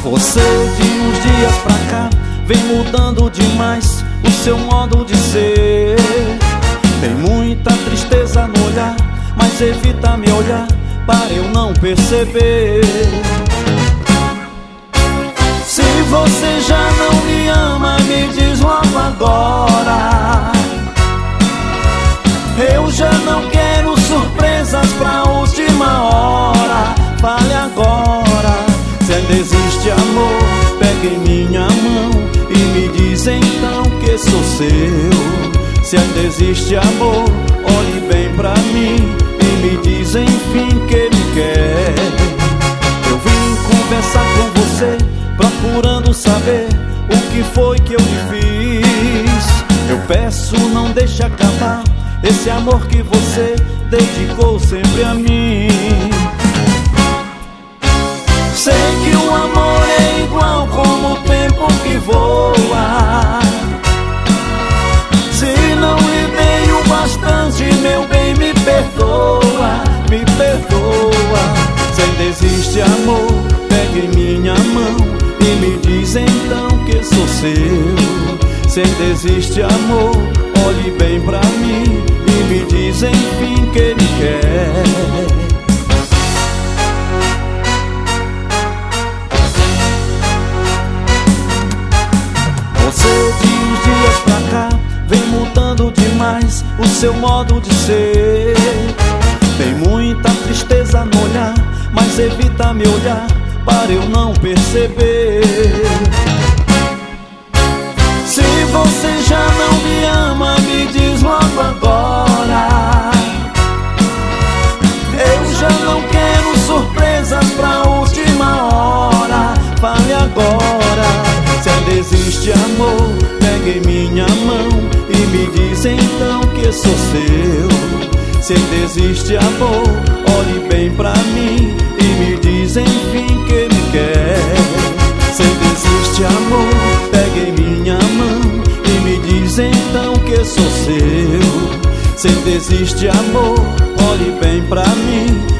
Você de uns dias pra cá vem mudando demais o seu modo de ser. Tem muita tristeza no olhar, mas evita me olhar para eu não perceber. Se você já não me ama, me diz logo agora. Eu já não quero surpresas pra última hora. Fale agora, se ainda existe amor, pegue em minha mão e me diz então que sou seu. Se ainda existe amor, olhe bem pra mim e me diz enfim que me quer. Eu vim conversar com você, procurando saber o que foi que eu lhe fiz. Eu peço, não deixe acabar esse amor que você dedicou sempre a mim. Sei que o amor é igual como o tempo que voa. Se não lhe dei o bastante, meu bem, me perdoa, me perdoa. Se ainda existe amor, pegue em minha mão e me diz então que sou seu. Se ainda existe amor, olhe bem pra mim e me diz enfim que me quer. Você de uns dias pra cá vem mudando demais o seu modo de ser. Tem muita tristeza no olhar, mas evita me olhar para eu não perceber. Se você já não me ama, me diz logo agora. Eu já não quero surpresas pra última hora. Fale agora, se ainda existe amor, pegue em minha mão e me diz então que sou seu. Se ainda existe amor, olhe bem pra mim e me diz enfim que me quer. Se ainda existe amor, pegue em minha mão e me diz então que sou seu. Se ainda existe amor, olhe bem pra mim